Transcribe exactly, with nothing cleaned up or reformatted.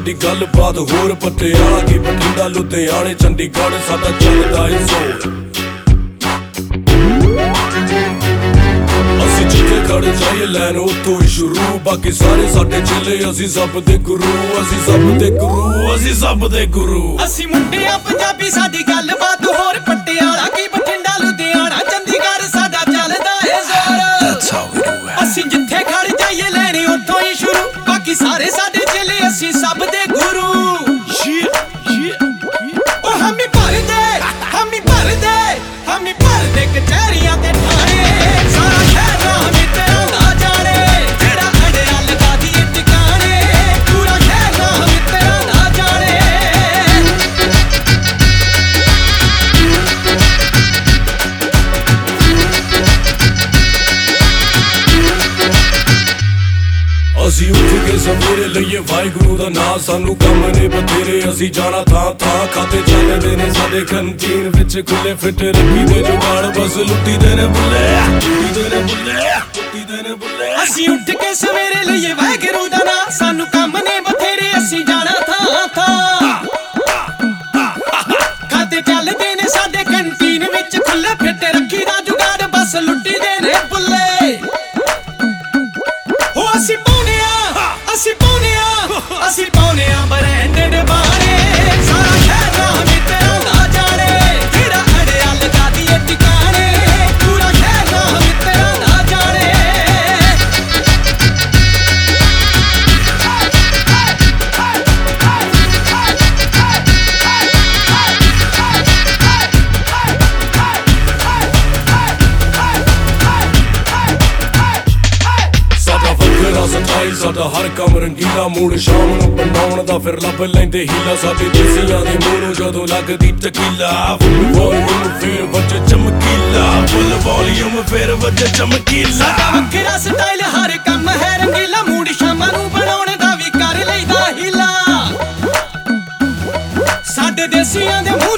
ਸਾਡੀ ਗੱਲਬਾਤ ਹੋਰ ਪਟਿਆਲਾ ਕੀ ਬਠਿੰਡਾ ਲੁਧਿਆਣੇ ਚੰਡੀਗੜ੍ਹ ਸਾਡਾ ਚੱਲਦਾ ਏ ਜ਼ੋਰ। ਅਸੀਂ ਜਿੱਥੇ ਖੜੇ ਜਾਈਏ ਲੈਣ ਉੱਥੋਂ ਹੀ ਸ਼ੁਰੂ, ਬਾਕੀ ਸਾਰੇ ਸਾਡੇ ਚੇਲੇ ਅਸੀਂ ਸਭ ਦੇ ਗੁਰੂ, ਅਸੀਂ ਸਭ ਦੇ ਗੁਰੂ, ਅਸੀਂ ਸਭ ਦੇ ਗੁਰੂ। ਅਸੀਂ ਮੁੰਡੇ ਆ ਪੰਜਾਬੀ ਸਾਡੀ ਗੱਲਬਾਤ ਹੋਰ ਪਟਿਆਲਾ ਕੀ ਬਠਿੰਡਾ ਲੁਧਿਆਣਾ ਚੰਡੀਗੜ੍ਹ ਸਾਡਾ ਚੱਲਦਾ ਏ ਜ਼ੋਰ। ਅਸੀਂ ਜਿੱਥੇ ਖੜੇ ਜਾਈਏ ਲੈਣ ਉੱਥੋਂ ਹੀ ਸ਼ੁਰੂ, ਬਾਕੀ ਸਾਰੇ ਸਾਡੇ ਚੇਲੇ ਅਸੀਂ ਸਭ ਦੇ ਗੁਰੂ। ਉਹ ਹਮੀ ਭਰਦੇ ਹਮੀ ਭਰਦੇ ਹਮੀ ਭਰਦੇ ਕਚਹਿਰੀਆਂ ਤੇ ਠਾਣੇ, ਸਾਰਾ ਸ਼ਹਿਰ ਹਮੀ ਤੇਰਾ ਨਾ ਜਾਣੇ, ਜਿਹੜਾ ਅੜਿਆ ਲਗਾ ਦੀਏ ਟਿਕਾਣੇ, ਪੂਰਾ ਸ਼ਹਿਰ ਹਮੀ ਤੇਰਾ ਨਾ ਜਾਣੇ। ਅਸੀਂ ਉੱਠ ਕੇ ਸਵੇਰੇ ਲਈਏ ਵਾਹਿਗੁਰੂ ਦਾ ਨਾਂ, ਸਾਨੂੰ ਕੰਮ ਨੇ ਬਥੇਰੇ ਅਸੀਂ ਜਾਣਾ ਥਾਂ ਥਾਂ, ਖਾਤੇ ਚੱਲਦੇ ਨੇ ਸਾਡੇ ਕੰਟੀਨ ਵਿੱਚ ਖੁੱਲੇ ਫਿੱਟ ਰੱਖੀ ਦੇ ਜੁਗਾੜ, ਬਸ ਲੁੱਟੀ ਦੇ ਨੇ ਬੁੱਲੇ, ਲੁੱਟੀ ਦੇ ਨੇ ਬੁੱਲੇ, ਲੁੱਟੀ ਦੇ ਨੇ ਬੁੱਲੇ। ਅਸੀਂ ਉੱਠ ਕੇ ਸਵੇਰੇ ਲਈਏ ਵਾਹਿਗੁਰੂ ਦਾ ਨਾਂ, ਸਾਨੂੰ ਕੰਮ ਨੇ ਬਥੇਰੇ ਅਸੀਂ ਜਾਣਾ ਥਾਂ ਥਾਂ, ਖਾਤੇ ਚੱਲਦੇ ਨੇ ਸਾਡੇ ਕੰਟੀਨ ਵਿੱਚ ਖੁੱਲੇ ਫਿੱਟ ਰੱਖੀ ਦਾ ਜੁਗਾੜ, ਬਸ ਲੁੱਟੀ ਦੇ ਨੇ ਬੁੱਲੇ। ਹੋ ਅਸੀਂ ਪਾਉਨੇ ਆ ਅਸੀਂ ਪਾਉਨੇ ਆ ਅਸੀਂ ਪਾਉਨੇ ਆ ਬਰੈਂਡਡ ਬਾਣੇ, ਸਾਰਾ ਸ਼ਹਿਰ ਹਮੀ ਤੇਰਾ ਨਾ ਜਾਣੇ, ਜਿਹੜਾ ਅੜਿਆ ਲਗਾ ਦੀਏ ਟਿਕਾਣੇ, ਪੂਰਾ ਸ਼ਹਿਰ ਹਮੀ ਤੇਰਾ ਨਾ ਜਾਣੇ। ਸਟਾਈਲ ਸਾਡਾ ਹਰ ਕੰਮ ਰੰਗੀਲਾ, ਮੂਡ ਸ਼ਾਮ ਨੂੰ ਬਣਾਉਣ ਦਾ ਫਿਰ ਲੱਭ ਲੈਂਦੇ ਹੀਲਾ, ਸਾਡੇ ਦੇਸੀਆਂ ਦੇ ਮੂੰਹ ਨੂੰ ਜਦੋਂ ਲੱਗਦੀ ਟਕੀਲਾ, ਫੁੱਲ ਵੋਲੀਅਮ ਫਿਰ ਵੱਜੇ ਚਮਕੀਲਾ, ਫੁੱਲ ਵੋਲੀਅਮ ਫਿਰ ਵੱਜੇ ਚਮਕੀਲਾ। ਸਾਡਾ ਵੱਖਰਾ ਸਟਾਈਲ ਹਰ ਕੰਮ ਹੈ ਰੰਗੀਲਾ, ਮੂਡ ਸ਼ਾਮਾਂ ਨੂੰ ਬਣਾਉਣ ਦਾ ਵੀ ਕਰ ਲਈਦਾ ਹੀਲਾ, ਸਾਡੇ ਦੇਸੀਆਂ ਦੇ